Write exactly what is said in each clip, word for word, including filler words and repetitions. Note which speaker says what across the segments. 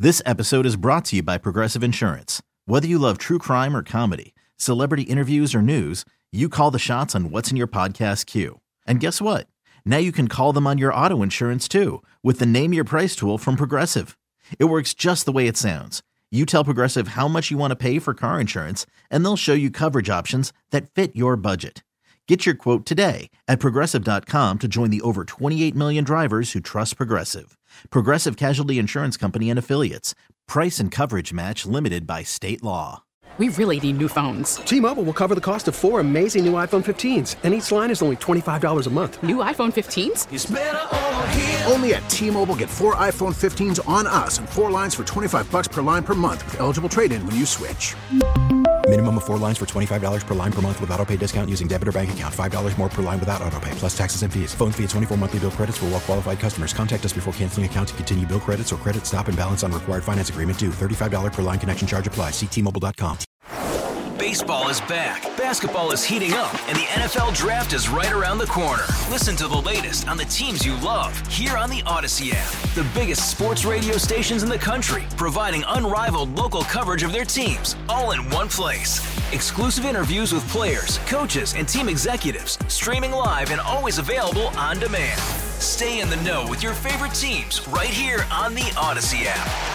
Speaker 1: This episode is brought to you by Progressive Insurance. Whether you love true crime or comedy, celebrity interviews or news, you call the shots on what's in your podcast queue. And guess what? Now you can call them on your auto insurance too with the Name Your Price tool from Progressive. It works just the way it sounds. You tell Progressive how much you want to pay for car insurance, and they'll show you coverage options that fit your budget. Get your quote today at Progressive dot com to join the over twenty-eight million drivers who trust Progressive. Progressive Casualty Insurance Company and Affiliates. Price and coverage match limited by state law.
Speaker 2: We really need new phones.
Speaker 3: T-Mobile will cover the cost of four amazing new iPhone fifteens, and each line is only twenty-five dollars a month.
Speaker 2: New iPhone fifteens?
Speaker 4: It's better over here.
Speaker 5: Only at T-Mobile, get four iPhone fifteens on us and four lines for twenty-five bucks per line per month with eligible trade-in when you switch.
Speaker 6: Minimum of four lines for twenty-five dollars per line per month with autopay discount using debit or bank account. five dollars more per line without autopay, plus taxes and fees. Phone fee at twenty-four monthly bill credits for well-qualified customers. Contact us before canceling account to continue bill credits or credit stop and balance on required finance agreement due. thirty-five dollars per line connection charge applies. See T Mobile dot com.
Speaker 7: Baseball is back, basketball is heating up, and the N F L Draft is right around the corner. Listen to the latest on the teams you love here on the Odyssey app. The biggest sports radio stations in the country, providing unrivaled local coverage of their teams, all in one place. Exclusive interviews with players, coaches, and team executives, streaming live and always available on demand. Stay in the know with your favorite teams right here on the Odyssey app.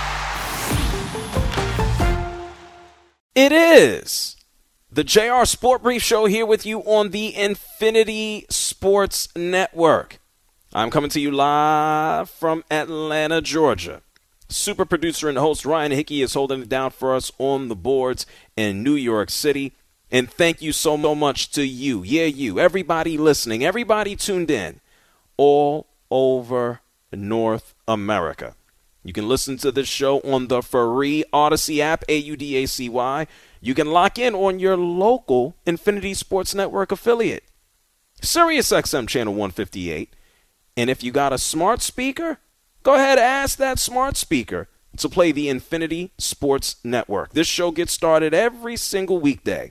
Speaker 8: It is the J R Sport Brief Show here with you on the Infinity Sports Network. I'm coming to you live from Atlanta, Georgia. Super producer and host Ryan Hickey is holding it down for us on the boards in New York City. And thank you so much to you, yeah, you, everybody listening, everybody tuned in all over North America. You can listen to this show on the free Odyssey app, A U D A C Y. You can lock in on your local Infinity Sports Network affiliate, Sirius X M Channel one fifty-eight. And if you got a smart speaker, go ahead and ask that smart speaker to play the Infinity Sports Network. This show gets started every single weekday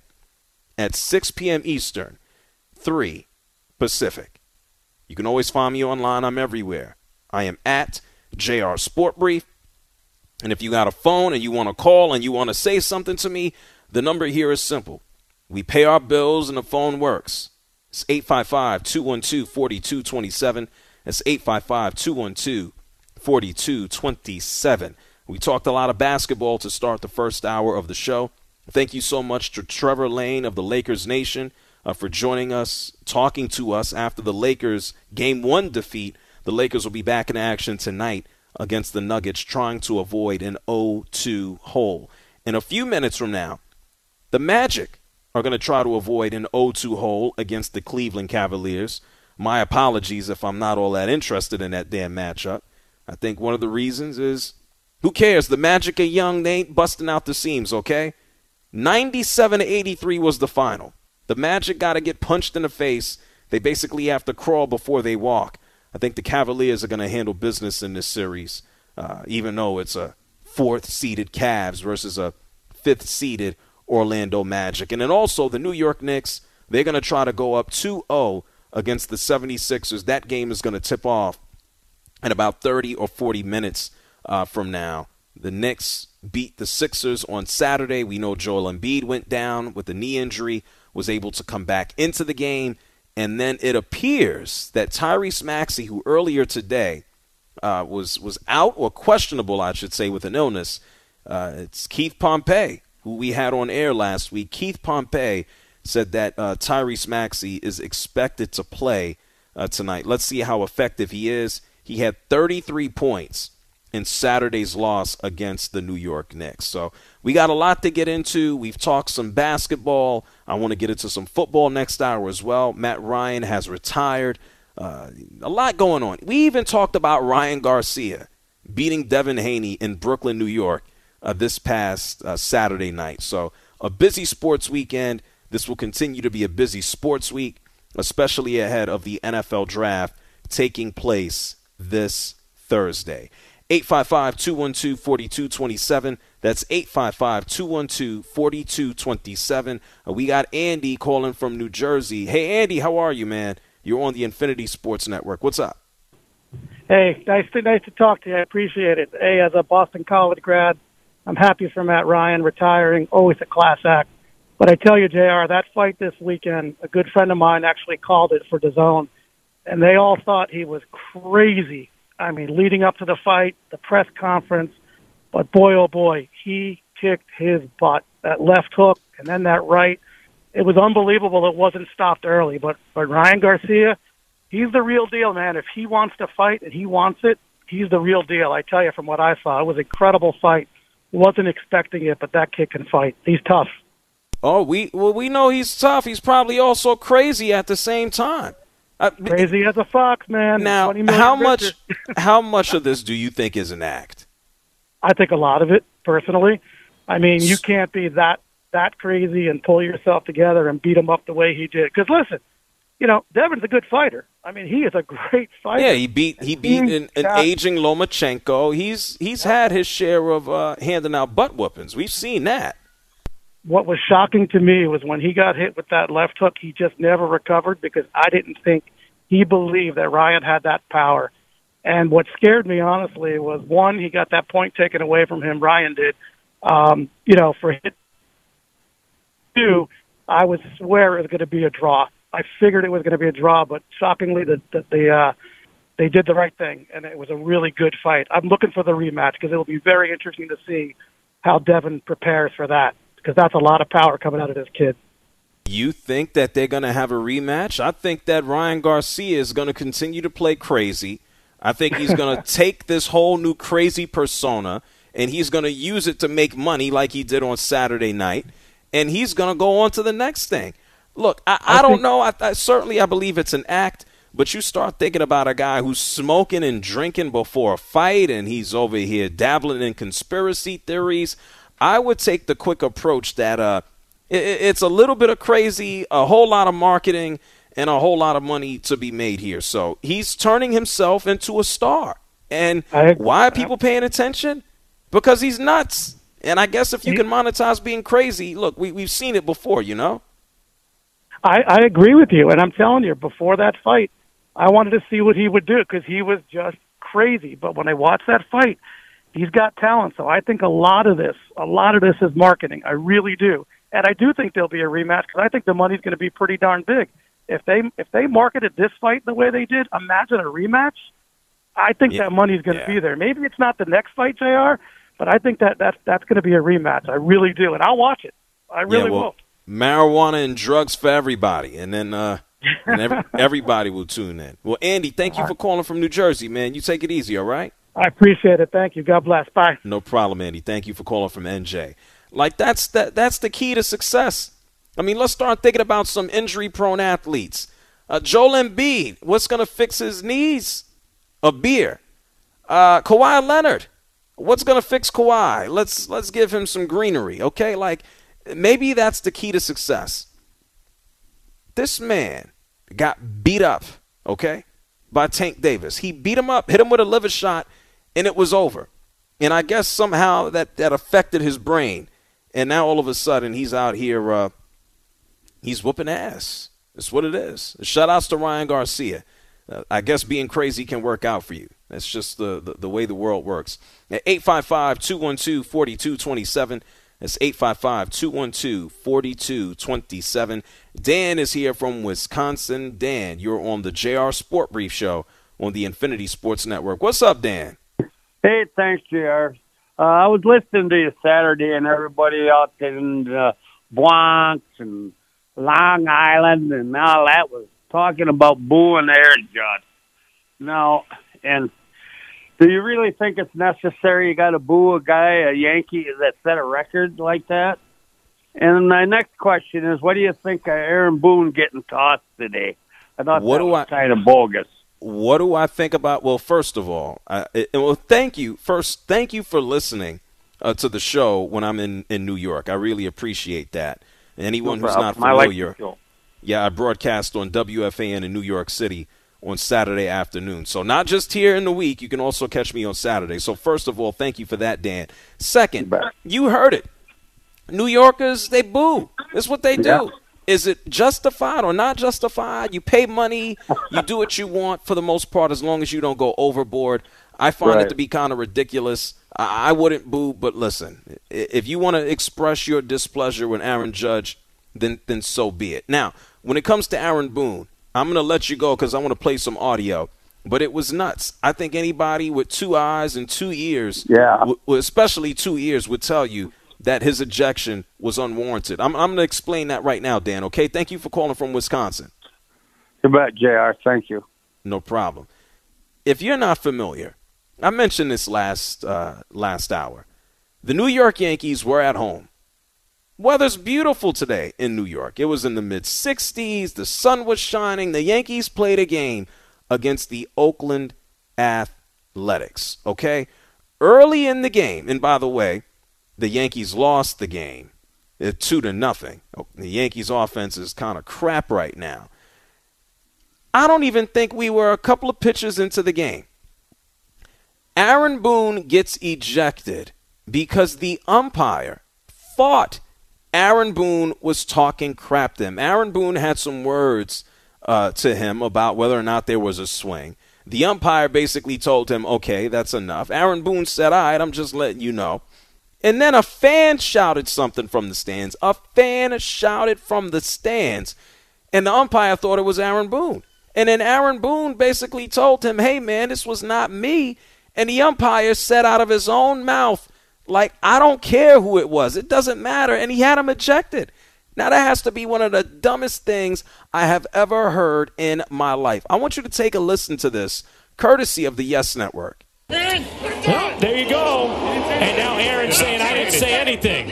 Speaker 8: at six p.m. Eastern, three Pacific. You can always find me online. I'm everywhere. I am at J R Sport Brief. And if you got a phone and you want to call and you want to say something to me, the number here is simple. We pay our bills and the phone works. It's eight five five, two one two, four two two seven. It's eight five five, two one two, four two two seven. We talked a lot of basketball to start the first hour of the show. Thank you so much to Trevor Lane of the Lakers Nation uh, for joining us, talking to us after the Lakers game one defeat. The Lakers will be back in action tonight against the Nuggets, trying to avoid an oh two hole. In a few minutes from now, the Magic are going to try to avoid an oh two hole against the Cleveland Cavaliers. My apologies if I'm not all that interested in that damn matchup. I think one of the reasons is, who cares? The Magic are young. They ain't busting out the seams, okay? ninety-seven to eighty-three was the final. The Magic got to get punched in the face. They basically have to crawl before they walk. I think the Cavaliers are going to handle business in this series, uh, even though it's a fourth-seeded Cavs versus a fifth-seeded Orlando Magic. And then also the New York Knicks, they're going to try to go up two oh against the seventy-sixers. That game is going to tip off in about thirty or forty minutes uh, from now. The Knicks beat the Sixers on Saturday. We know Joel Embiid went down with a knee injury, was able to come back into the game. And then it appears that Tyrese Maxey, who earlier today uh, was was out or questionable, I should say, with an illness, uh, it's Keith Pompey, who we had on air last week. Keith Pompey said that uh, Tyrese Maxey is expected to play uh, tonight. Let's see how effective he is. He had thirty-three points in Saturday's loss against the New York Knicks. So we got a lot to get into. We've talked some basketball. I want to get into some football next hour as well. Matt Ryan has retired. Uh, a lot going on. We even talked about Ryan Garcia beating Devin Haney in Brooklyn, New York uh, this past uh, Saturday night. So a busy sports weekend. This will continue to be a busy sports week, especially ahead of the N F L Draft taking place this Thursday. eight five five, two one two, four two two seven. That's eight five five, two one two, four two two seven. Uh, we got Andy calling from New Jersey. Hey, Andy, how are you, man? You're on the Infinity Sports Network. What's up?
Speaker 4: Hey, nice to nice to talk to you. I appreciate it. Hey, as a Boston College grad, I'm happy for Matt Ryan retiring. Always a class act. But I tell you, J R, that fight this weekend, a good friend of mine actually called it for DAZN, and they all thought he was crazy. I mean, leading up to the fight, the press conference, but boy, oh boy, he kicked his butt. That left hook and then that right. It was unbelievable it wasn't stopped early. But, but Ryan Garcia, he's the real deal, man. If he wants to fight and he wants it, he's the real deal. I tell you, from what I saw, it was an incredible fight. Wasn't expecting it, but that kid can fight. He's tough.
Speaker 8: Oh, we well, we know he's tough. He's probably also crazy at the same time. Uh,
Speaker 4: Crazy as a fox, man.
Speaker 8: Now, how much how much of this do you think is an act?
Speaker 4: I think a lot of it, personally. I mean, you can't be that that crazy and pull yourself together and beat him up the way he did. Because listen, you know, Devin's a good fighter. I mean, he is a great fighter.
Speaker 8: Yeah, he beat he beat an, an aging Lomachenko. He's he's had his share of uh, handing out butt whoopings. We've seen that.
Speaker 4: What was shocking to me was when he got hit with that left hook, he just never recovered because I didn't think he believed that Ryan had that power. And what scared me, honestly, was, one, he got that point taken away from him, Ryan did, um, you know, for hit. Two, I would swear it was going to be a draw. I figured it was going to be a draw, but shockingly, the, the, the, uh, they did the right thing, and it was a really good fight. I'm looking for the rematch because it will be very interesting to see how Devin prepares for that. Because that's a lot of power coming out of this kid.
Speaker 8: You think that they're going to have a rematch? I think that Ryan Garcia is going to continue to play crazy. I think he's going to take this whole new crazy persona, and he's going to use it to make money like he did on Saturday night, and he's going to go on to the next thing. Look, I, I, I don't think, know. I, I, certainly I believe it's an act, but you start thinking about a guy who's smoking and drinking before a fight, and he's over here dabbling in conspiracy theories. I would take the quick approach that uh, it, it's a little bit of crazy, a whole lot of marketing, and a whole lot of money to be made here. So he's turning himself into a star. And why are people paying attention? Because he's nuts. And I guess if you can monetize being crazy, look, we, we've seen it before, you know?
Speaker 4: I, I agree with you. And I'm telling you, before that fight, I wanted to see what he would do because he was just crazy. But when I watched that fight, he's got talent, so I think a lot of this, a lot of this is marketing. I really do, and I do think there'll be a rematch because I think the money's going to be pretty darn big. If they if they marketed this fight the way they did, imagine a rematch. I think yeah. that money's going to yeah. be there. Maybe it's not the next fight, J R, but I think that that's that's going to be a rematch. I really do, and I'll watch it. I really
Speaker 8: yeah, well,
Speaker 4: will.
Speaker 8: Marijuana and drugs for everybody, and then uh, and every, everybody will tune in. Well, Andy, thank you for calling from New Jersey, man. You take it easy, all right?
Speaker 4: I appreciate it. Thank you. God bless. Bye.
Speaker 8: No problem, Andy. Thank you for calling from N J. Like, that's that, that's the key to success. I mean, let's start thinking about some injury-prone athletes. Uh, Joel Embiid, what's going to fix his knees? A beer. Uh, Kawhi Leonard, what's going to fix Kawhi? Let's let's give him some greenery, okay? Like, maybe that's the key to success. This man got beat up, okay, by Tank Davis. He beat him up, hit him with a liver shot, and it was over. And I guess somehow that, that affected his brain. And now all of a sudden he's out here, uh, he's whooping ass. That's what it is. Shout outs to Ryan Garcia. Uh, I guess being crazy can work out for you. That's just the, the, the way the world works. At eight five five, two one two, four two two seven. That's eight five five, two one two, four two two seven. Dan is here from Wisconsin. Dan, you're on the J R Sport Brief Show on the Infinity Sports Network. What's up, Dan?
Speaker 9: Hey, thanks, J R. Uh, I was listening to you Saturday, and everybody out in uh, Bronx and Long Island and all that was talking about booing Aaron Judge. Now, and do you really think it's necessary you got to boo a guy, a Yankee, that set a record like that? And my next question is, what do you think of Aaron Boone getting tossed today? I thought
Speaker 8: what
Speaker 9: that
Speaker 8: do
Speaker 9: was
Speaker 8: I,
Speaker 9: kind of bogus.
Speaker 8: What do I think about? Well, first of all, I, it, well, thank you. First, thank you for listening uh, to the show when I'm in, in New York. I really appreciate that. Anyone
Speaker 9: no
Speaker 8: who's not
Speaker 9: I
Speaker 8: familiar,
Speaker 9: like
Speaker 8: yeah, I broadcast on W F A N in New York City on Saturday afternoon. So not just here in the week, you can also catch me on Saturday. So first of all, thank you for that, Dan. Second, you heard it. New Yorkers, they boo. That's what they do.
Speaker 9: Yeah.
Speaker 8: Is it justified or not justified? You pay money, you do what you want for the most part as long as you don't go overboard. I find
Speaker 9: Right.
Speaker 8: it to be kind of ridiculous. I, I wouldn't boo, but listen, i- if you want to express your displeasure with Aaron Judge, then then so be it. Now, when it comes to Aaron Boone, I'm going to let you go because I want to play some audio. But it was nuts. I think anybody with two eyes and two ears,
Speaker 9: Yeah.
Speaker 8: w- w- especially two ears, would tell you that his ejection was unwarranted. I'm, I'm going to explain that right now, Dan, okay? Thank you for calling from Wisconsin.
Speaker 9: You bet, J R. Thank you.
Speaker 8: No problem. If you're not familiar, I mentioned this last uh, last hour. The New York Yankees were at home. Weather's beautiful today in New York. It was in the mid sixties. The sun was shining. The Yankees played a game against the Oakland Athletics, okay? Early in the game, and by the way, the Yankees lost the game at two to nothing. The Yankees offense is kind of crap right now. I don't even think we were a couple of pitches into the game. Aaron Boone gets ejected because the umpire thought Aaron Boone was talking crap to him. Aaron Boone had some words uh, to him about whether or not there was a swing. The umpire basically told him, okay, that's enough. Aaron Boone said, all right, I'm just letting you know. And then a fan shouted something from the stands. A fan shouted from the stands. And the umpire thought it was Aaron Boone. And then Aaron Boone basically told him, hey, man, this was not me. And the umpire said out of his own mouth, like, I don't care who it was. It doesn't matter. And he had him ejected. Now, that has to be one of the dumbest things I have ever heard in my life. I want you to take a listen to this, courtesy of the Yes Network.
Speaker 10: Well, there you go. And now Aaron's saying, I didn't say anything.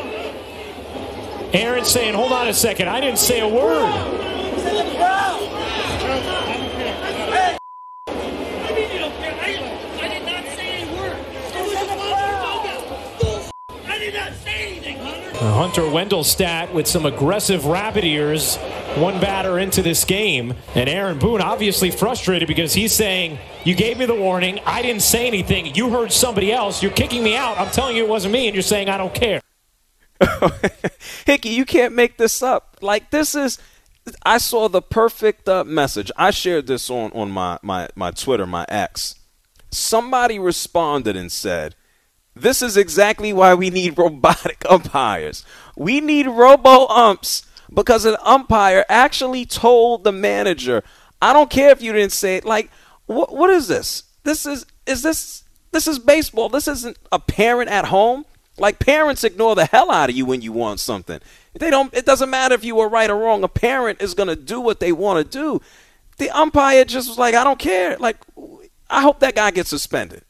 Speaker 10: Aaron's saying, hold on a second, I didn't say a word. Hunter Wendelstedt with some aggressive rabbit ears, one batter into this game. And Aaron Boone obviously frustrated because he's saying, you gave me the warning, I didn't say anything, you heard somebody else, you're kicking me out, I'm telling you it wasn't me, and you're saying I don't care.
Speaker 8: Hickey, you can't make this up. Like, this is, I saw the perfect uh, message. I shared this on, on my, my, my Twitter, my X. Somebody responded and said, this is exactly why we need robotic umpires. We need robo-umps because an umpire actually told the manager, I don't care if you didn't say it. Like, what what is this? This is is this this is baseball. This isn't a parent at home. Like, parents ignore the hell out of you when you want something. They don't. It doesn't matter if you were right or wrong. A parent is going to do what they want to do. The umpire just was like, I don't care. Like, I hope that guy gets suspended.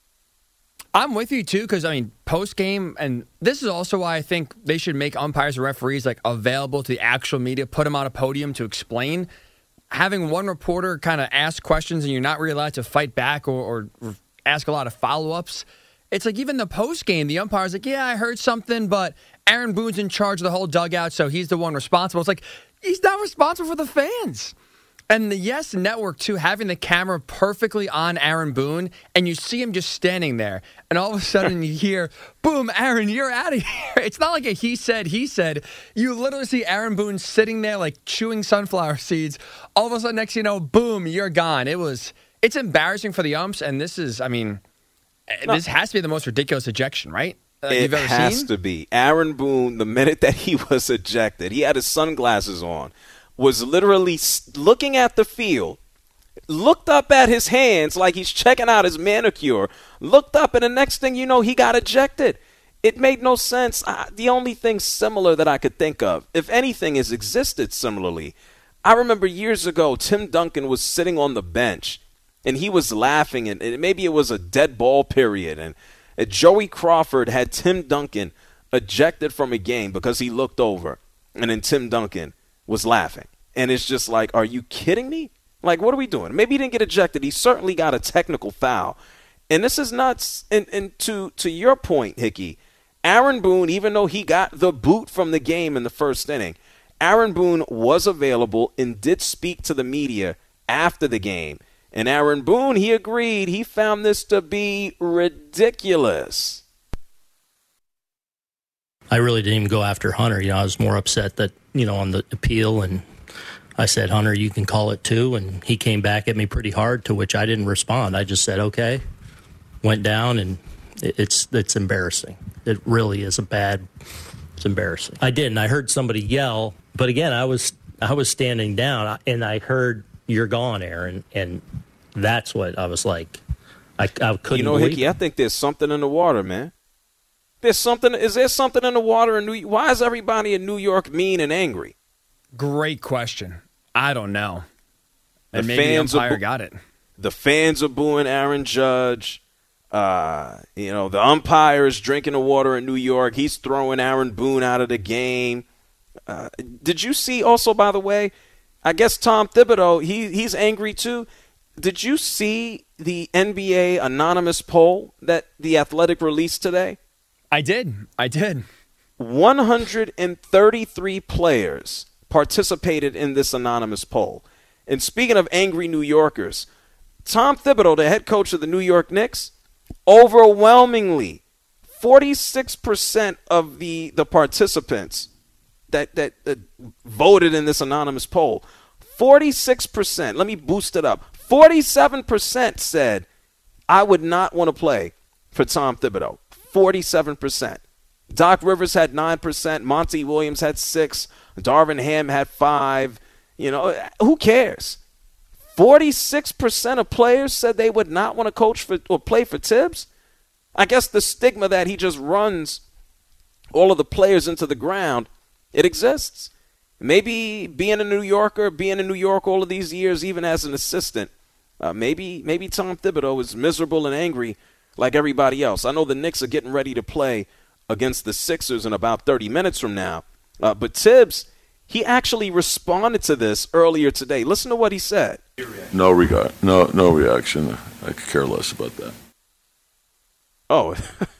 Speaker 11: I'm with you, too, because, I mean, post-game, and this is also why I think they should make umpires and referees, like, available to the actual media, put them on a podium to explain. Having one reporter kind of ask questions and you're not really allowed to fight back or, or ask a lot of follow-ups. It's like even the post-game, the umpire's like, yeah, I heard something, but Aaron Boone's in charge of the whole dugout, so he's the one responsible. It's like, he's not responsible for the fans. And the Yes Network, too, having the camera perfectly on Aaron Boone, and you see him just standing there, and all of a sudden you hear, boom, Aaron, you're out of here. It's not like a he said, he said. You literally see Aaron Boone sitting there like chewing sunflower seeds. All of a sudden, next thing you know, boom, you're gone. It was, it's embarrassing for the umps, and this is, I mean, no. This has to be the most ridiculous ejection, right? Uh,
Speaker 8: it
Speaker 11: you've ever
Speaker 8: has
Speaker 11: seen?
Speaker 8: to be. Aaron Boone, the minute that he was ejected, he had his sunglasses on, was literally looking at the field, looked up at his hands like he's checking out his manicure, looked up, and the next thing you know, he got ejected. It made no sense. I, the only thing similar that I could think of, if anything has existed similarly, I remember years ago, Tim Duncan was sitting on the bench, and he was laughing, and, and maybe it was a dead ball period, and, and Joey Crawford had Tim Duncan ejected from a game because he looked over, and then Tim Duncan was laughing. And it's just like, are you kidding me? Like, what are we doing? Maybe he didn't get ejected. He certainly got a technical foul. And this is nuts. And, and to, to your point, Hickey, Aaron Boone, even though he got the boot from the game in the first inning, Aaron Boone was available and did speak to the media after the game. And Aaron Boone, he agreed. He found this to be ridiculous.
Speaker 12: I really didn't even go after Hunter. You know, I was more upset that, you know, on the appeal, and I said, Hunter, you can call it too, and he came back at me pretty hard, to which I didn't respond. I just said, okay, went down, and it's it's embarrassing. It really is a bad, it's embarrassing. I didn't. I heard somebody yell, but again, I was I was standing down, and I heard, you're gone, Aaron, and that's what I was like, I, I couldn't
Speaker 8: You know,
Speaker 12: believe
Speaker 8: Hickey,
Speaker 12: it.
Speaker 8: I think there's something in the water, man. There's something. Is there something in the water in New York? Why is everybody in New York mean and angry?
Speaker 11: Great question. I don't know.
Speaker 8: The
Speaker 11: And maybe
Speaker 8: fans
Speaker 11: the
Speaker 8: are
Speaker 11: umpire
Speaker 8: boo-
Speaker 11: got it.
Speaker 8: The fans are booing Aaron Judge. Uh, you know, the umpire is drinking the water in New York. He's throwing Aaron Boone out of the game. Uh, did you see also, by the way, I guess Tom Thibodeau, he he's angry too. Did you see the N B A anonymous poll that The Athletic released today?
Speaker 11: I did. I did.
Speaker 8: one hundred thirty-three players participated in this anonymous poll. And speaking of angry New Yorkers, Tom Thibodeau, the head coach of the New York Knicks, overwhelmingly, forty-six percent of the, the participants that, that, that voted in this anonymous poll, forty-six percent, let me boost it up, forty-seven percent said, I would not want to play for Tom Thibodeau. forty-seven percent. Doc Rivers had nine percent. Monty Williams had six. Darvin Ham had five. You know, who cares? forty-six percent of players said they would not want to coach for or play for Tibbs. I guess the stigma that he just runs all of the players into the ground, it exists. Maybe being a New Yorker, being in New York all of these years, even as an assistant, uh, maybe maybe Tom Thibodeau is miserable and angry like everybody else. I know the Knicks are getting ready to play against the Sixers in about thirty minutes from now. Uh, but Tibbs, he actually responded to this earlier today. Listen to what he said.
Speaker 13: No regard, no no reaction. I could care less about that.
Speaker 8: Oh,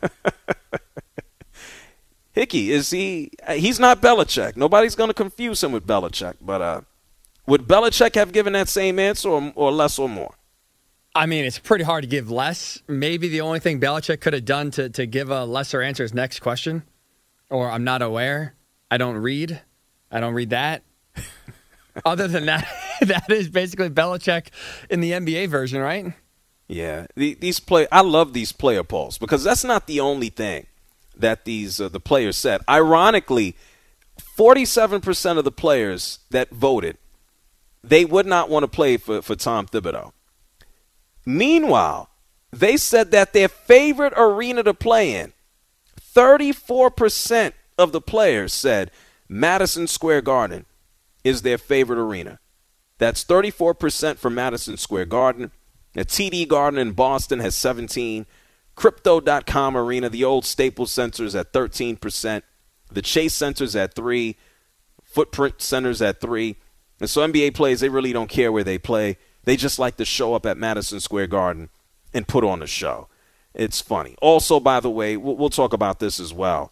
Speaker 8: Hickey, is he? He's not Belichick. Nobody's going to confuse him with Belichick. But uh, would Belichick have given that same answer, or, or less, or more?
Speaker 11: I mean, it's pretty hard to give less. Maybe the only thing Belichick could have done to, to give a lesser answer is next question. Or I'm not aware. I don't read. I don't read that. Other than that, that is basically Belichick in the N B A version, right?
Speaker 8: Yeah. The, these play. I love these player polls because that's not the only thing that these uh, the players said. Ironically, forty-seven percent of the players that voted, they would not want to play for, for Tom Thibodeau. Meanwhile, they said that their favorite arena to play in, thirty-four percent of the players said Madison Square Garden is their favorite arena. That's thirty-four percent for Madison Square Garden. The T D Garden in Boston has seventeen. Crypto dot com Arena, the old Staples Center, is at thirteen percent. The Chase Center's at three. Footprint Center's at three. And so N B A players, they really don't care where they play. They just like to show up at Madison Square Garden and put on a show. It's funny. Also, by the way, we'll, we'll talk about this as well.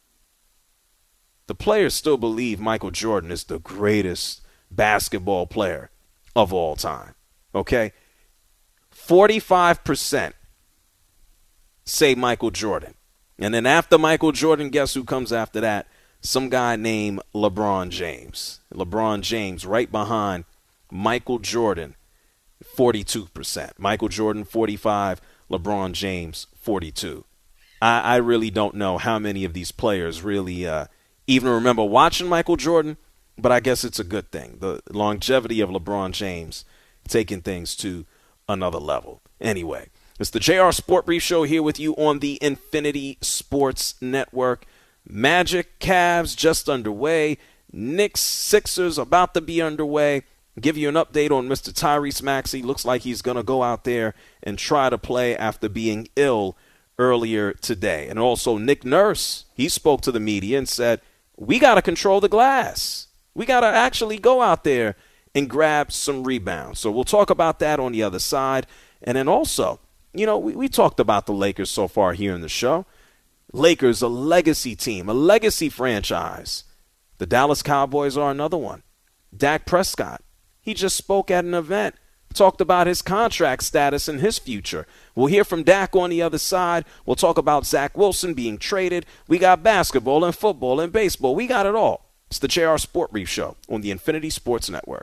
Speaker 8: The players still believe Michael Jordan is the greatest basketball player of all time. Okay? forty-five percent say Michael Jordan. And then after Michael Jordan, guess who comes after that? Some guy named LeBron James. LeBron James right behind Michael Jordan, forty-two percent. Michael Jordan, forty-five. LeBron James, forty-two. I, I really don't know how many of these players really uh, even remember watching Michael Jordan, but I guess it's a good thing. The longevity of LeBron James taking things to another level. Anyway, it's the J R Sport Brief Show here with you on the Infinity Sports Network. Magic, Cavs just underway. Knicks, Sixers about to be underway. Give you an update on Mister Tyrese Maxey. Looks like he's going to go out there and try to play after being ill earlier today. And also Nick Nurse, he spoke to the media and said, we got to control the glass. We got to actually go out there and grab some rebounds. So we'll talk about that on the other side. And then also, you know, we, we talked about the Lakers so far here in the show. Lakers, a legacy team, a legacy franchise. The Dallas Cowboys are another one. Dak Prescott, he just spoke at an event talked about his contract status and his future. We'll hear from Dak on the other side. We'll talk about Zach Wilson being traded. We got basketball and football and baseball. We got it all. It's the J R Sport Brief Show on the Infinity Sports Network.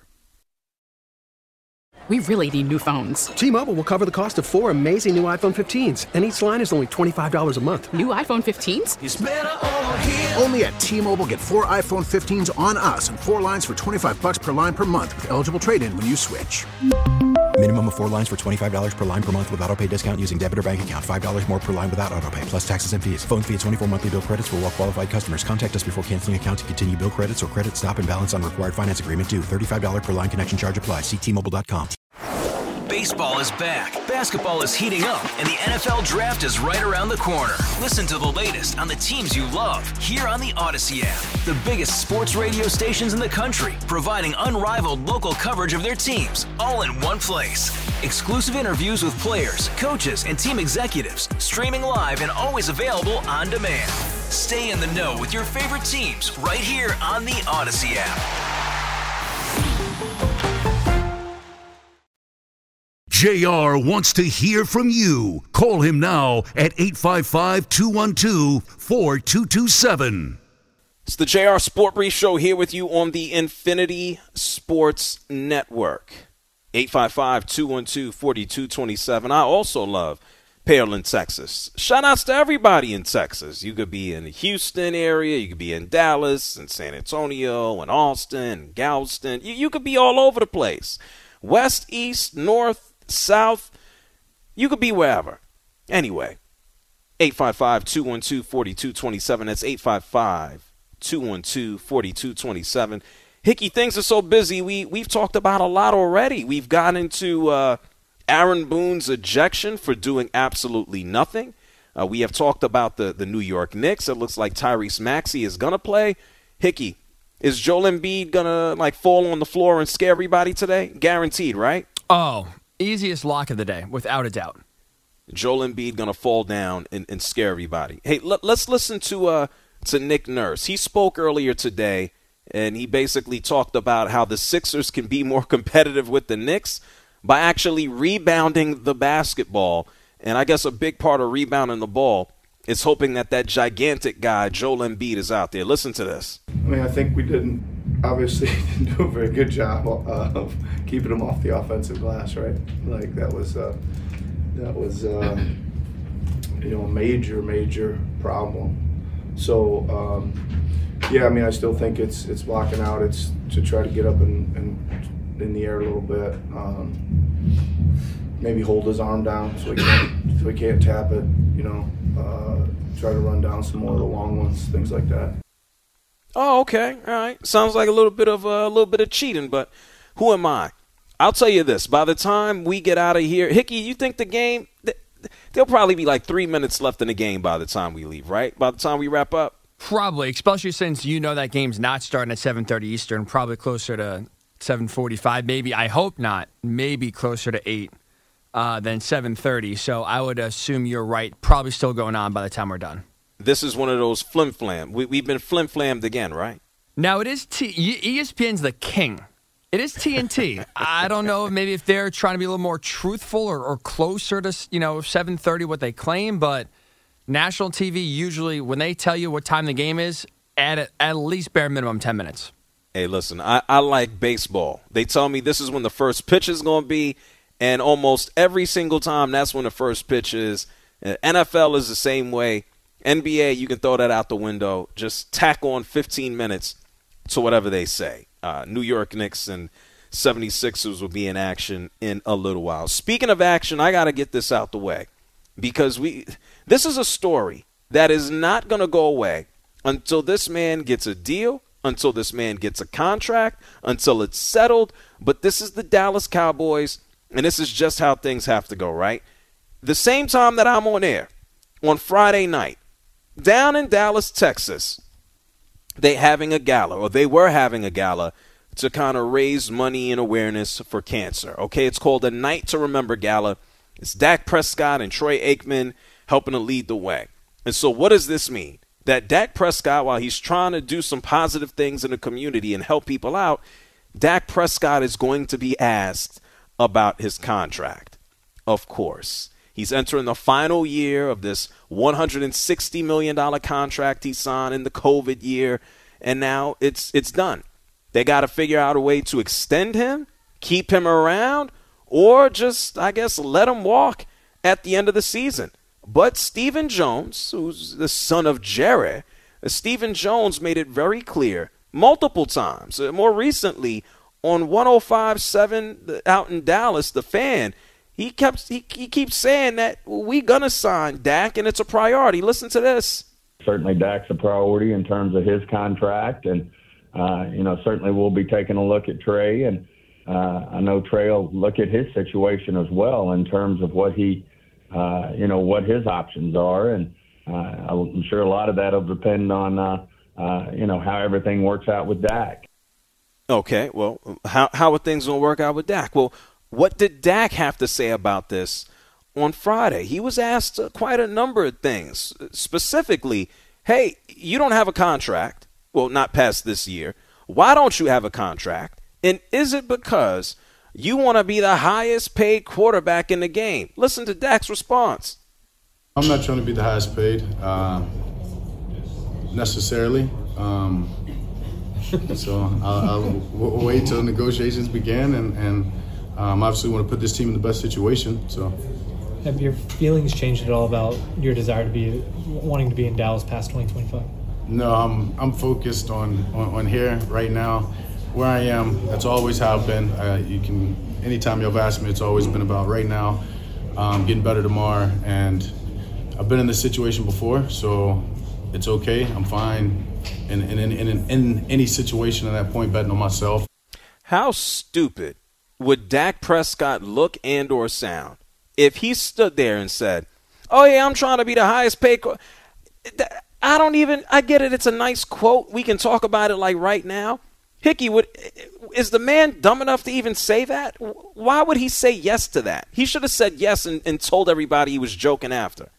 Speaker 2: We really need new phones.
Speaker 3: T-Mobile will cover the cost of four amazing new iPhone fifteens, and each line is only twenty-five dollars a month.
Speaker 2: New iPhone fifteens?
Speaker 5: It's better over here. Only at T-Mobile, get four iPhone fifteens on us and four lines for twenty-five bucks per line per month with eligible trade-in when you switch.
Speaker 6: Minimum of four lines for twenty-five dollars per line per month with autopay discount using debit or bank account. five dollars more per line without autopay, plus taxes and fees. Phone fee at twenty-four monthly bill credits for well-qualified customers. Contact us before canceling account to continue bill credits or credit stop and balance on required finance agreement due. thirty-five dollars per line connection charge applies. See T Mobile dot com.
Speaker 7: Baseball is back, basketball is heating up, and the N F L Draft is right around the corner. Listen to the latest on the teams you love here on the Odyssey app. The biggest sports radio stations in the country, providing unrivaled local coverage of their teams, all in one place. Exclusive interviews with players, coaches, and team executives, streaming live and always available on demand. Stay in the know with your favorite teams right here on the Odyssey app.
Speaker 14: J R wants to hear from you. Call him now at eight five five, two one two, four two two seven.
Speaker 8: It's the J R Sport Brief Show here with you on the Infinity Sports Network. eight five five, two one two, four two two seven. I also love Pearland, Texas. Shout outs to everybody in Texas. You could be in the Houston area. You could be in Dallas and San Antonio and Austin and Galveston. You, you could be all over the place. West, east, north, south, you could be wherever. Anyway, eight five five, two one two, four two two seven. That's eight five five, two one two, four two two seven. Hickey, things are so busy. We, we've talked about a lot already. We've gotten into uh, Aaron Boone's ejection for doing absolutely nothing. Uh, we have talked about the, the New York Knicks. It looks like Tyrese Maxey is going to play. Hickey, is Joel Embiid going to like fall on the floor and scare everybody today? Guaranteed, right?
Speaker 11: Oh, easiest lock of the day, without a doubt.
Speaker 8: Joel Embiid going to fall down and, and scare everybody. Hey, let, let's listen to uh, to Nick Nurse. He spoke earlier today, and he basically talked about how the Sixers can be more competitive with the Knicks by actually rebounding the basketball. And I guess a big part of rebounding the ball is hoping that that gigantic guy, Joel Embiid, is out there. Listen to this.
Speaker 15: I mean, I think we didn't, obviously, didn't do a very good job uh, of keeping him off the offensive glass, right? Like, that was, uh, that was uh, you know, a major, major problem. So, um, yeah, I mean, I still think it's it's blocking out. It's to try to get up in, in, in the air a little bit. Um, maybe hold his arm down so he can't, so he can't tap it, you know. Uh, try to run down some more of the long ones, things like that.
Speaker 8: Oh, okay, all right. Sounds like a little bit of uh, a little bit of cheating, but who am I? I'll tell you this: by the time we get out of here, Hickey, you think the game? Th- there'll probably be like three minutes left in the game by the time we leave, right? By the time we wrap up.
Speaker 11: Probably, especially since you know that game's not starting at seven thirty Eastern. Probably closer to seven forty-five. Maybe, I hope not. Maybe closer to eight. Uh, than seven thirty, so I would assume you're right. Probably still going on by the time we're done.
Speaker 8: This is one of those flim-flam. We, we've been flim-flammed again, right?
Speaker 11: Now, it is T- E S P N's the king. It is T N T. I don't know maybe if they're trying to be a little more truthful or, or closer to, you know, seven thirty, what they claim, but national T V usually, when they tell you what time the game is, add at, at least bare minimum ten minutes.
Speaker 8: Hey, listen, I, I like baseball. They tell me this is when the first pitch is going to be, and almost every single time, that's when the first pitch is. Uh, N F L is the same way. N B A, you can throw that out the window. Just tack on fifteen minutes to whatever they say. Uh, New York Knicks and seventy-sixers will be in action in a little while. Speaking of action, I got to get this out the way because we. This is a story that is not going to go away until this man gets a deal, until this man gets a contract, until it's settled. But this is the Dallas Cowboys. And this is just how things have to go, right? The same time that I'm on air, on Friday night, down in Dallas, Texas, they having a gala, or they were having a gala to kind of raise money and awareness for cancer. Okay, it's called a Night to Remember Gala. It's Dak Prescott and Troy Aikman helping to lead the way. And so what does this mean? That Dak Prescott, while he's trying to do some positive things in the community and help people out, Dak Prescott is going to be asked about his contract. Of course, he's entering the final year of this one hundred sixty million dollars contract he signed in the COVID year, and now it's it's done. They got to figure out a way to extend him, keep him around, or just, I guess, let him walk at the end of the season. But Stephen Jones, who's the son of Jerry, Stephen Jones made it very clear multiple times, more recently on one oh five point seven out in Dallas, The Fan, he kept he, he keeps saying that we gonna sign Dak and it's a priority. Listen to this.
Speaker 16: Certainly Dak's a priority in terms of his contract, and uh, you know, certainly we'll be taking a look at Trey, and uh, I know Trey will look at his situation as well in terms of what he, uh, you know, what his options are, and uh, I'm sure a lot of that will depend on, uh, uh, you know, how everything works out with Dak.
Speaker 8: Okay, well, how how are things going to work out with Dak? Well, what did Dak have to say about this on Friday? He was asked uh, quite a number of things. Specifically, hey, you don't have a contract. Well, not past this year. Why don't you have a contract? And is it because you want to be the highest paid quarterback in the game? Listen to Dak's response.
Speaker 17: I'm not trying to be the highest paid uh, necessarily. Um, so I'll, I'll w- wait till negotiations begin, and, and um, obviously want to put this team in the best situation. So,
Speaker 18: have your feelings changed at all about your desire to be wanting to be in Dallas past twenty twenty-five?
Speaker 17: No, I'm I'm focused on, on, on here right now, where I am. That's always how I've been. Uh, you can anytime you've asked me, it's always been about right now, um, getting better tomorrow, and I've been in this situation before, so it's okay. I'm fine in in, in, in, in any situation at that point, betting on myself.
Speaker 8: How stupid would Dak Prescott look and or sound if he stood there and said, oh, yeah, I'm trying to be the highest paid co-. I don't even – I get it. It's a nice quote. We can talk about it like right now. Hickey, would is the man dumb enough to even say that? Why would he say yes to that? He should have said yes and, and told everybody he was joking after.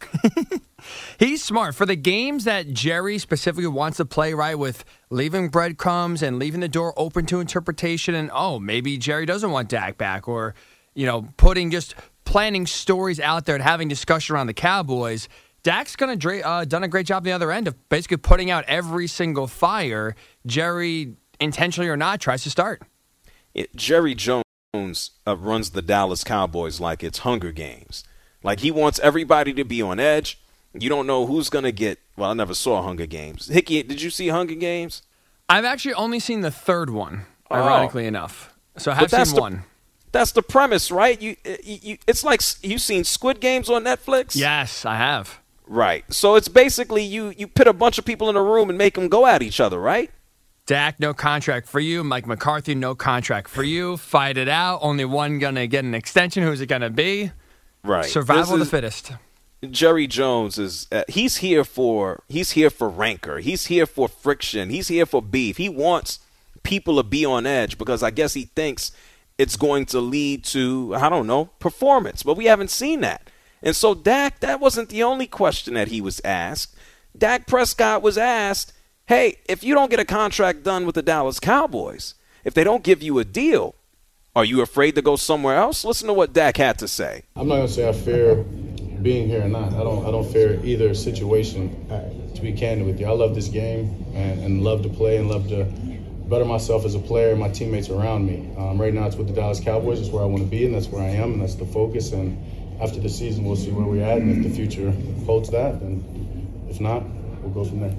Speaker 11: He's smart. For the games that Jerry specifically wants to play, right, with leaving breadcrumbs and leaving the door open to interpretation, and, oh, maybe Jerry doesn't want Dak back, or, you know, putting just planning stories out there and having discussion around the Cowboys, Dak's gonna uh, done a great job on the other end of basically putting out every single fire Jerry, intentionally or not, tries to start.
Speaker 8: It, Jerry Jones uh, runs the Dallas Cowboys like it's Hunger Games. Like he wants everybody to be on edge. You don't know who's going to get – well, I never saw Hunger Games. Hickey, did you see Hunger Games?
Speaker 11: I've actually only seen the third one, ironically oh. enough. So I have seen
Speaker 8: the,
Speaker 11: one.
Speaker 8: That's the premise, right? You, you, you, it's like you've seen Squid Games on Netflix?
Speaker 11: Yes, I have.
Speaker 8: Right. So it's basically you, you put a bunch of people in a room and make them go at each other, right?
Speaker 11: Dak, no contract for you. Mike McCarthy, no contract for you. Fight it out. Only one going to get an extension. Who's it going to be?
Speaker 8: Right.
Speaker 11: Survival of the fittest.
Speaker 8: Jerry Jones is uh, he's here for he's here for rancor. He's here for friction. He's here for beef. He wants people to be on edge because I guess he thinks it's going to lead to, I don't know, performance. But we haven't seen that. And so Dak, that wasn't the only question that he was asked. Dak Prescott was asked, hey, if you don't get a contract done with the Dallas Cowboys, if they don't give you a deal, are you afraid to go somewhere else? Listen to what Dak had to say.
Speaker 17: I'm not going to say I fear being here or not. I don't I don't fear either situation, to be candid with you. I love this game and, and love to play and love to better myself as a player and my teammates around me. Um, right now it's with the Dallas Cowboys. It's where I want to be, and that's where I am, and that's the focus. And after the season, we'll see where we're at, and if the future holds that, then if not, we'll go from there.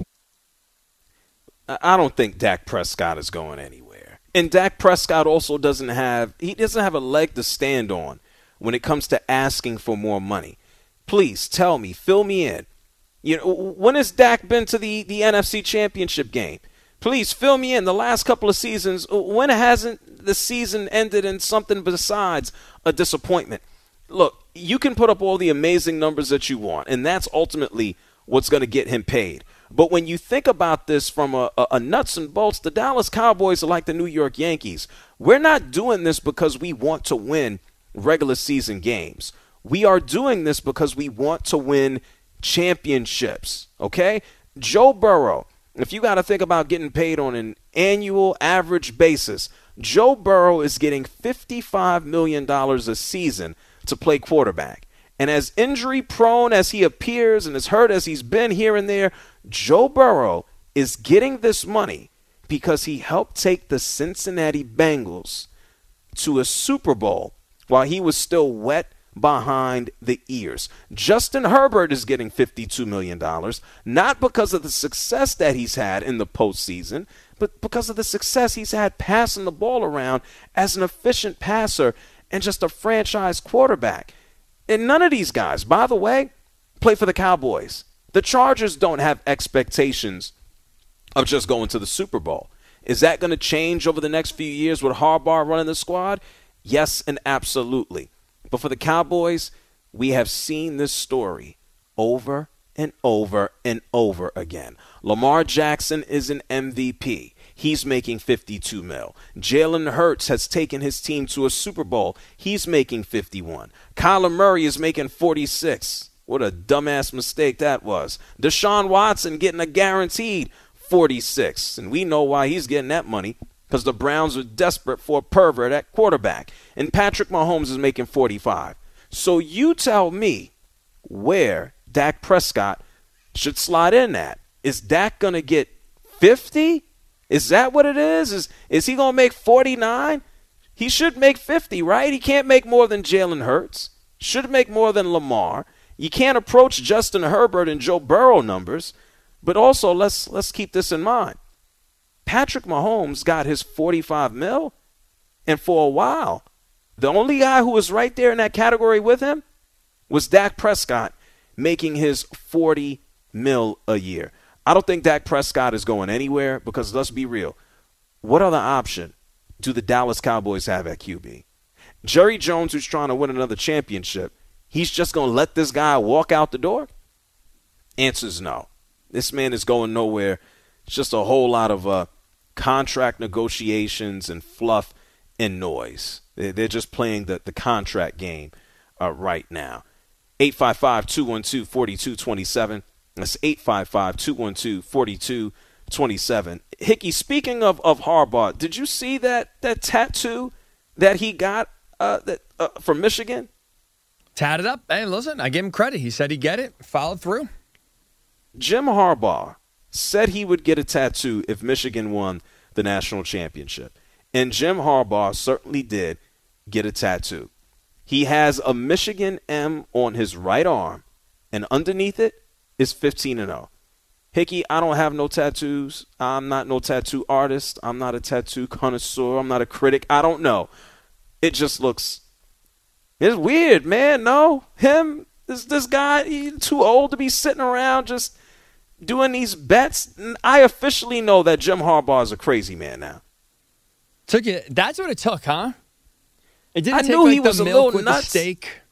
Speaker 8: I don't think Dak Prescott is going anywhere. And Dak Prescott also doesn't have he doesn't have a leg to stand on when it comes to asking for more money. Please tell me, fill me in. You know, when has Dak been to the, the N F C Championship game? Please fill me in. The last couple of seasons, when hasn't the season ended in something besides a disappointment? Look, you can put up all the amazing numbers that you want, and that's ultimately what's going to get him paid. But when you think about this from a, a, a nuts and bolts, the Dallas Cowboys are like the New York Yankees. We're not doing this because we want to win regular season games. We are doing this because we want to win championships, okay? Joe Burrow, if you got to think about getting paid on an annual average basis, Joe Burrow is getting fifty-five million dollars a season to play quarterback. And as injury-prone as he appears and as hurt as he's been here and there, Joe Burrow is getting this money because he helped take the Cincinnati Bengals to a Super Bowl while he was still wet behind the ears. Justin Herbert is getting fifty-two million dollars, not because of the success that he's had in the postseason, but because of the success he's had passing the ball around as an efficient passer and just a franchise quarterback. And none of these guys, by the way, play for the Cowboys. The Chargers don't have expectations of just going to the Super Bowl. Is that going to change over the next few years with Harbaugh running the squad? Yes, and absolutely. But for the Cowboys, we have seen this story over and over and over again. Lamar Jackson is an M V P. He's making fifty-two mil. Jalen Hurts has taken his team to a Super Bowl. He's making fifty-one. Kyler Murray is making forty-six. What a dumbass mistake that was. Deshaun Watson getting a guaranteed forty-six. And we know why he's getting that money, because the Browns are desperate for a pervert at quarterback. And Patrick Mahomes is making forty-five. So you tell me where Dak Prescott should slide in at. Is Dak going to get fifty? Is that what it is? Is is he going to make forty-nine? He should make fifty, right? He can't make more than Jalen Hurts. Should make more than Lamar. You can't approach Justin Herbert and Joe Burrow numbers. But also, let's let's keep this in mind. Patrick Mahomes got his forty-five mil, and for a while, the only guy who was right there in that category with him was Dak Prescott, making his forty mil a year. I don't think Dak Prescott is going anywhere because, let's be real, what other option do the Dallas Cowboys have at Q B? Jerry Jones, who's trying to win another championship, he's just going to let this guy walk out the door? Answer's no. This man is going nowhere. It's just a whole lot of uh, contract negotiations and fluff and noise. They're just playing the, the contract game uh, right now. eight five five, two one two, four two two seven. That's eight five five, two one two, four two two seven. Hickey, speaking of, of Harbaugh, did you see that, that tattoo that he got uh, that uh, from Michigan?
Speaker 11: Tatted up. Hey, listen, I give him credit. He said he'd get it, followed through.
Speaker 8: Jim Harbaugh said he would get a tattoo if Michigan won the national championship. And Jim Harbaugh certainly did get a tattoo. He has a Michigan M on his right arm, and underneath it is fifteen and oh. Hickey, I don't have no tattoos. I'm not no tattoo artist. I'm not a tattoo connoisseur. I'm not a critic. I don't know. It just looks, it's weird, man. No, him, this this guy, he's too old to be sitting around just doing these bets. I officially know that Jim Harbaugh is a crazy man now.
Speaker 11: Took you. That's what it took, huh? It didn't
Speaker 8: I
Speaker 11: take
Speaker 8: knew
Speaker 11: like
Speaker 8: he was
Speaker 11: the
Speaker 8: a
Speaker 11: milk
Speaker 8: little
Speaker 11: with
Speaker 8: nuts.
Speaker 11: the steak.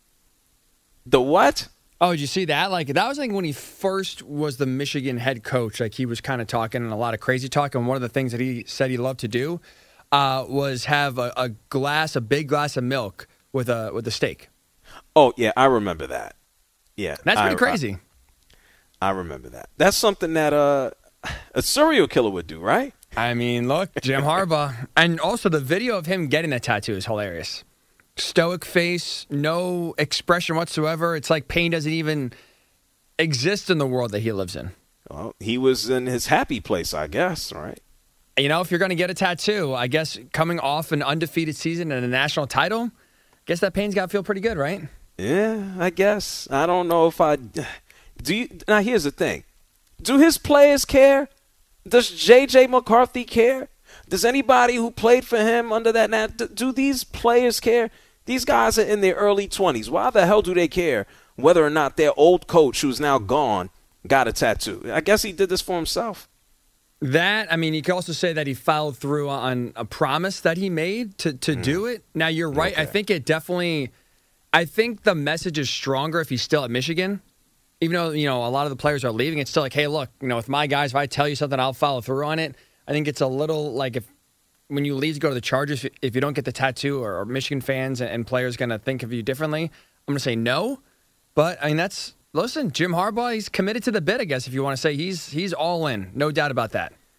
Speaker 8: The what?
Speaker 11: Oh, did you see that? Like that was like when he first was the Michigan head coach. Like he was kind of talking and a lot of crazy talk. And one of the things that he said he loved to do uh, was have a, a glass, a big glass of milk with a with a steak.
Speaker 8: Oh yeah, I remember that. Yeah,
Speaker 11: that's pretty
Speaker 8: I,
Speaker 11: crazy.
Speaker 8: I, I remember that. That's something that uh, a serial killer would do, right?
Speaker 11: I mean, look, Jim Harbaugh, and also the video of him getting that tattoo is hilarious. Stoic face, no expression whatsoever. It's like pain doesn't even exist in the world that he lives in.
Speaker 8: Well, he was in his happy place, I guess, right?
Speaker 11: You know, if you're going to get a tattoo, I guess coming off an undefeated season and a national title, I guess that pain's got to feel pretty good, right?
Speaker 8: Yeah, I guess. I don't know if I do. You, now, here's the thing: do his players care? Does J J McCarthy care? Does anybody who played for him under that nat? Do these players care? These guys are in their early twenties. Why the hell do they care whether or not their old coach, who's now gone, got a tattoo? I guess he did this for himself.
Speaker 11: That, I mean, you could also say that he followed through on a promise that he made to, to mm. do it. Now, you're right. Okay. I think it definitely, I think the message is stronger if he's still at Michigan. Even though, you know, a lot of the players are leaving, it's still like, hey, look, you know, with my guys, if I tell you something, I'll follow through on it. I think it's a little like if when you leave to go to the Chargers, if you don't get the tattoo, or, or Michigan fans and, and players going to think of you differently, I'm going to say no. But, I mean, that's, listen, Jim Harbaugh, he's committed to the bit, I guess, if you want to say. He's he's all in. No doubt about that.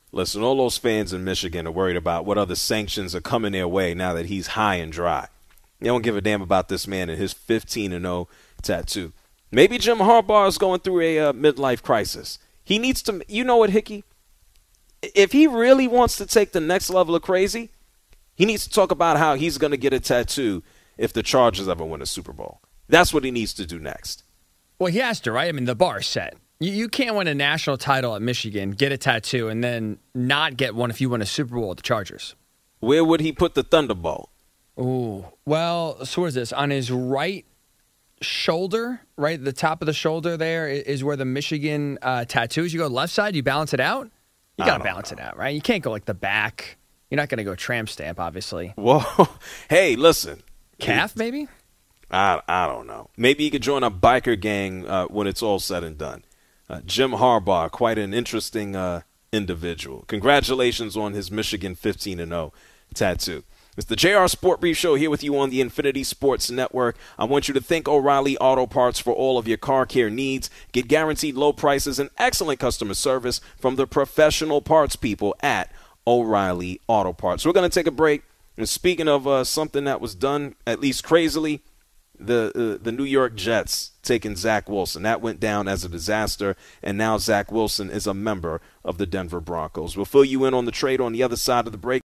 Speaker 8: Listen, all those fans in Michigan are worried about what other sanctions are coming their way now that he's high and dry. They don't give a damn about this man and his fifteen and oh tattoo. Maybe Jim Harbaugh is going through a uh, midlife crisis. He needs to, you know what, Hickey? If he really wants to take the next level of crazy, he needs to talk about how he's going to get a tattoo if the Chargers ever win a Super Bowl. That's what he needs to do next.
Speaker 11: Well, he has to, right? I mean, the bar's set. You, you can't win a national title at Michigan, get a tattoo, and then not get one if you win a Super Bowl with the Chargers.
Speaker 8: Where would he put the Thunderbolt?
Speaker 11: Ooh, well, so what is this? On his right shoulder, right at the top of the shoulder there is where the Michigan uh, tattoo is. You go left side, you balance it out? You got to balance know. it out, right? You can't go like the back. You're not going to go tramp stamp, obviously.
Speaker 8: Whoa. Hey, listen.
Speaker 11: Calf, maybe?
Speaker 8: I, I don't know. Maybe he could join a biker gang uh, when it's all said and done. Uh, Jim Harbaugh, quite an interesting uh, individual. Congratulations on his Michigan fifteen and oh tattoo. It's the J R Sport Brief Show here with you on the Infinity Sports Network. I want you to thank O'Reilly Auto Parts for all of your car care needs. Get guaranteed low prices and excellent customer service from the professional parts people at O'Reilly Auto Parts. We're going to take a break. And speaking of uh, something that was done, at least crazily, the uh, the New York Jets taking Zach Wilson. That went down as a disaster, and now Zach Wilson is a member of the Denver Broncos. We'll fill you in on the trade on the other side of the break.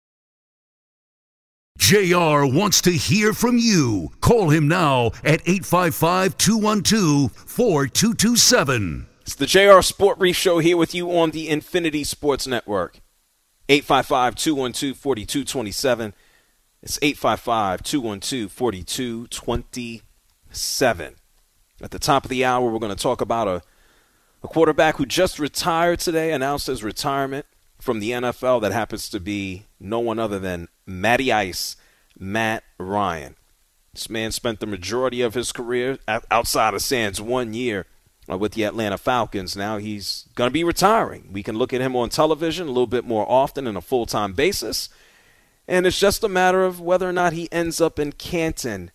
Speaker 14: J R wants to hear from you. Call him now at eight five five, two one two, four two two seven.
Speaker 8: It's the J R Sport Brief Show here with you on the Infinity Sports Network. eight five five, two one two, four two two seven. It's eight five five, two one two, four two two seven. At the top of the hour, we're going to talk about a, a quarterback who just retired today, announced his retirement from the N F L. That happens to be no one other than Matty Ice, Matt Ryan. This man spent the majority of his career outside of Sands one year uh, with the Atlanta Falcons. Now he's going to be retiring. We can look at him on television a little bit more often on a full-time basis. And it's just a matter of whether or not he ends up in Canton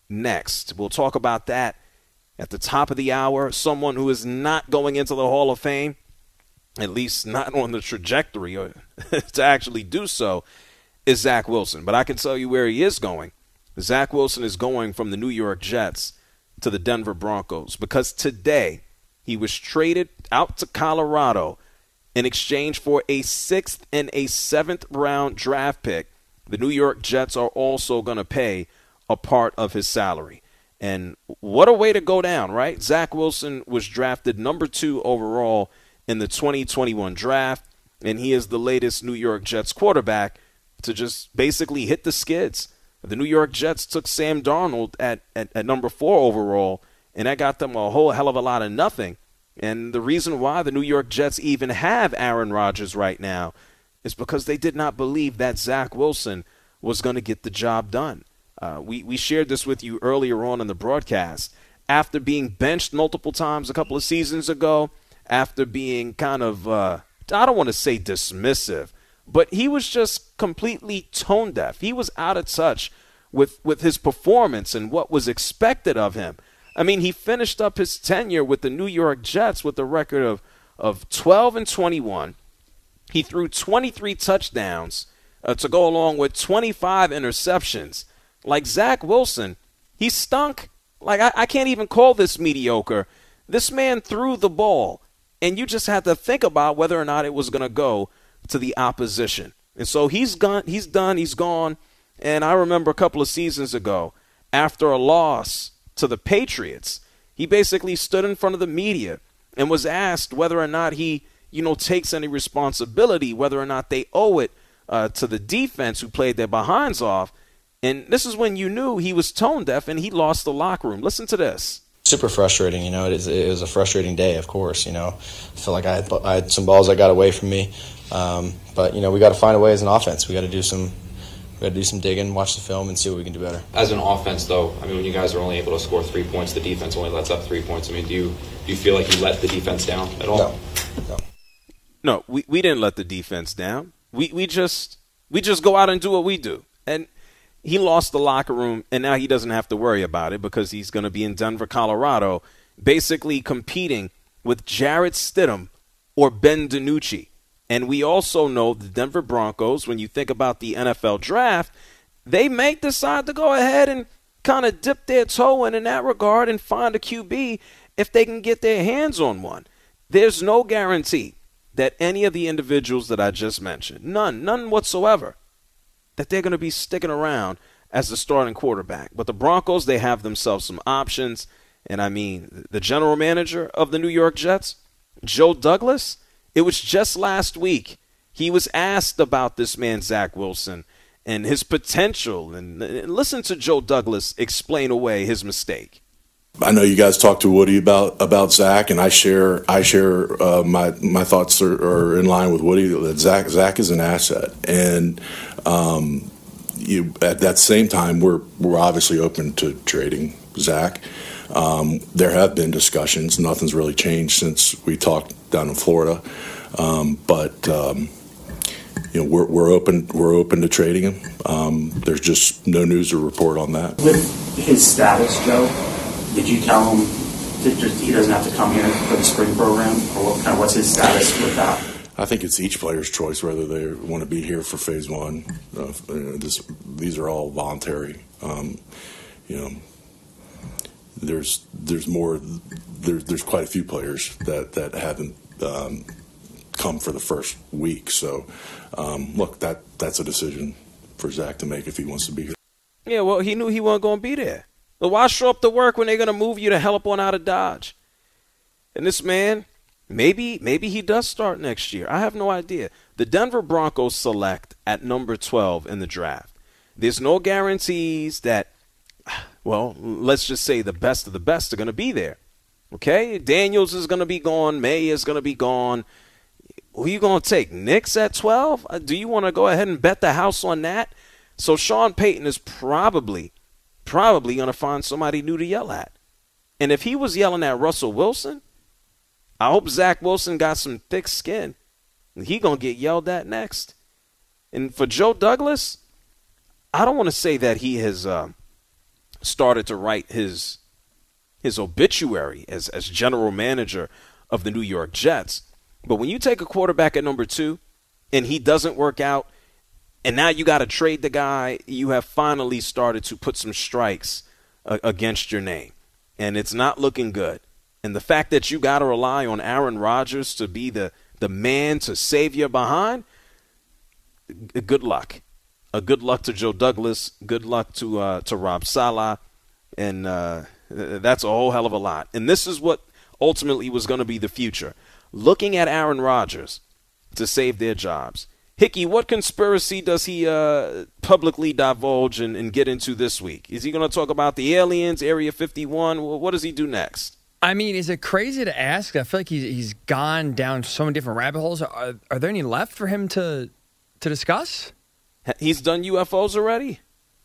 Speaker 8: next. We'll talk about that at the top of the hour. Someone who is not going into the Hall of Fame, at least not on the trajectory to actually do so, is Zach Wilson. But I can tell you where he is going. Zach Wilson is going from the New York Jets to the Denver Broncos because today he was traded out to Colorado in exchange for a sixth and a seventh round draft pick. The New York Jets are also going to pay a part of his salary. And what a way to go down, right? Zach Wilson was drafted number two overall in the twenty twenty-one draft, and he is the latest New York Jets quarterback to just basically hit the skids. The New York Jets took Sam Darnold at, at, at number four overall, and that got them a whole hell of a lot of nothing. And the reason why the New York Jets even have Aaron Rodgers right now is because they did not believe that Zach Wilson was going to get the job done. Uh, we, we shared this with you earlier on in the broadcast. After being benched multiple times a couple of seasons ago, after being kind of, uh, I don't want to say dismissive, but he was just completely tone deaf. He was out of touch with, with his performance and what was expected of him. I mean, he finished up his tenure with the New York Jets with a record of, of twelve and twenty-one. He threw twenty-three touchdowns uh, to go along with twenty-five interceptions. Like Zach Wilson, he stunk. Like, I, I can't even call this mediocre. This man threw the ball, and you just had to think about whether or not it was going to go to the opposition. And so he's gone, he's done, he's gone. And I remember a couple of seasons ago, after a loss to the Patriots, he basically stood in front of the media and was asked whether or not he, you know, takes any responsibility, whether or not they owe it uh, to the defense who played their behinds off. And this is when you knew he was tone deaf and he lost the locker room. Listen to this.
Speaker 19: Super frustrating, you know. It, is, it was a frustrating day, of course, you know. I feel like I had, I had some balls that got away from me. Um, but, you know, we got to find a way as an offense. We got to do some we got to do some digging, watch the film, and see what we can do better.
Speaker 20: As an offense, though, I mean, when you guys are only able to score three points, the defense only lets up three points. I mean, do you do you feel like you let the defense down at all?
Speaker 19: No. No.
Speaker 8: No, we, we didn't let the defense down. We we just we just go out and do what we do. And he lost the locker room, and now he doesn't have to worry about it because he's going to be in Denver, Colorado, basically competing with Jarrett Stidham or Ben DiNucci. And we also know the Denver Broncos, when you think about the N F L draft, they may decide to go ahead and kind of dip their toe in in that regard and find a Q B if they can get their hands on one. There's no guarantee that any of the individuals that I just mentioned, none, none whatsoever, that they're going to be sticking around as the starting quarterback. But the Broncos, they have themselves some options. And I mean, the general manager of the New York Jets, Joe Douglas, it was just last week. He was asked about this man, Zach Wilson, and his potential. And, and listen to Joe Douglas explain away his mistake.
Speaker 21: I know you guys talked to Woody about, about Zach, and I share I share uh, my my thoughts are, are in line with Woody. That Zach Zach is an asset, and um, you, at that same time, we're we're obviously open to trading Zach. Um, there have been discussions. Nothing's really changed since we talked down in Florida, um, but um, you know we're we're open we're open to trading him. Um, there's just no news to report on that.
Speaker 22: With his status, Joe, did you tell him that just, he doesn't have to come here for the spring program, or what, kind of what's his status with that?
Speaker 21: I think it's each player's choice whether they want to be here for phase one. Uh, this, these are all voluntary. Um, you know, there's there's more. There, there's quite a few players that that haven't um, come for the first week. So, um, look, that that's a decision for Zach to make if he wants to be here.
Speaker 8: Yeah, well, he knew he wasn't going to be there. But why show up to work when they're going to move you the hell up on out of Dodge? And this man, maybe maybe he does start next year. I have no idea. The Denver Broncos select at number twelve in the draft. There's no guarantees that, well, let's just say the best of the best are going to be there. Okay? Daniels is going to be gone. May is going to be gone. Who are you going to take? Knicks at twelve? Do you want to go ahead and bet the house on that? So Sean Payton is probably probably going to find somebody new to yell at. And if he was yelling at Russell Wilson, I hope Zach Wilson got some thick skin. He going to get yelled at next. And for Joe Douglas, I don't want to say that he has uh, started to write his his obituary as, as general manager of the New York Jets. But when you take a quarterback at number two and he doesn't work out, and now you got to trade the guy, you have finally started to put some strikes uh, against your name. And it's not looking good. And the fact that you got to rely on Aaron Rodgers to be the, the man to save you behind, good luck. A good luck to Joe Douglas. Good luck to uh, to Rob Saleh. And uh, that's a whole hell of a lot. And this is what ultimately was going to be the future. Looking at Aaron Rodgers to save their jobs. Hickey, what conspiracy does he uh, publicly divulge and, and get into this week? Is he going to talk about the aliens, Area fifty-one? What does he do next?
Speaker 11: I mean, is it crazy to ask? I feel like he's, he's gone down so many different rabbit holes. Are, are there any left for him to to discuss?
Speaker 8: He's done U F Os already?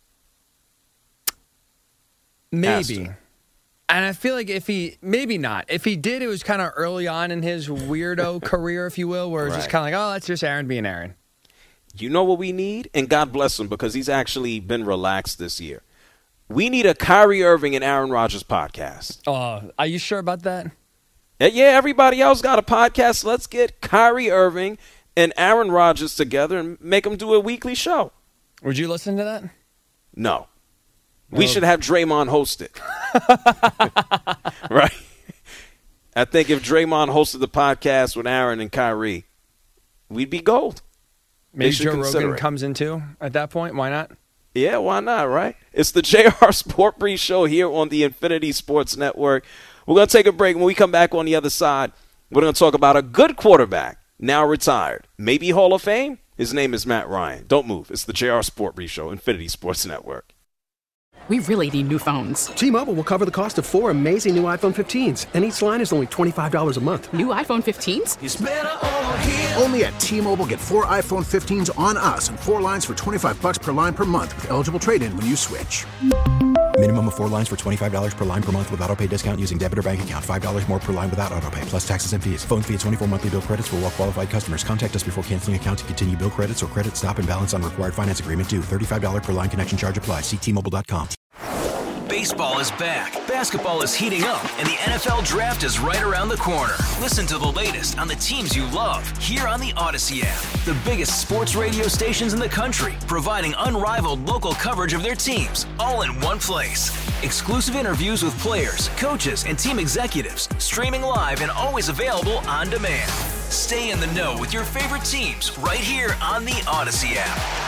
Speaker 11: Maybe. And I feel like if he, maybe not. If he did, it was kind of early on in his weirdo career, if you will, where it's right. just kind of like, oh, that's just Aaron being Aaron.
Speaker 8: You know what we need? And God bless him because he's actually been relaxed this year. We need a Kyrie Irving and Aaron Rodgers podcast.
Speaker 11: Oh, uh, are you sure about that?
Speaker 8: Yeah, everybody else got a podcast. Let's get Kyrie Irving and Aaron Rodgers together and make them do a weekly show.
Speaker 11: Would you listen to that?
Speaker 8: No. We oh. should have Draymond host it. Right? I think if Draymond hosted the podcast with Aaron and Kyrie, we'd be gold.
Speaker 11: Maybe Joe Rogan it. comes in too at that point. Why not?
Speaker 8: Yeah, why not, right? It's the J R Sport Brief Show here on the Infinity Sports Network. We're going to take a break. When we come back on the other side, we're going to talk about a good quarterback, now retired, maybe Hall of Fame. His name is Matt Ryan. Don't move. It's the J R Sport Brief Show, Infinity Sports Network.
Speaker 2: We really need new phones.
Speaker 3: T-Mobile will cover the cost of four amazing new iPhone fifteens, and each line is only twenty-five dollars a month.
Speaker 2: New iPhone fifteens?
Speaker 5: It's better over here. Only at T-Mobile, get four iPhone fifteens on us and four lines for twenty-five dollars per line per month with eligible trade-in when you switch.
Speaker 6: Minimum of four lines for twenty-five dollars per line per month with autopay discount using debit or bank account. five dollars more per line without autopay, plus taxes and fees. Phone fee at twenty-four monthly bill credits for well-qualified customers. Contact us before canceling account to continue bill credits or credit stop and balance on required finance agreement due. thirty-five dollars per line connection charge applies. See T Mobile dot com.
Speaker 7: Baseball is back, basketball is heating up, and the N F L Draft is right around the corner. Listen to the latest on the teams you love here on the Odyssey app. The biggest sports radio stations in the country, providing unrivaled local coverage of their teams, all in one place. Exclusive interviews with players, coaches, and team executives, streaming live and always available on demand. Stay in the know with your favorite teams right here on the Odyssey app.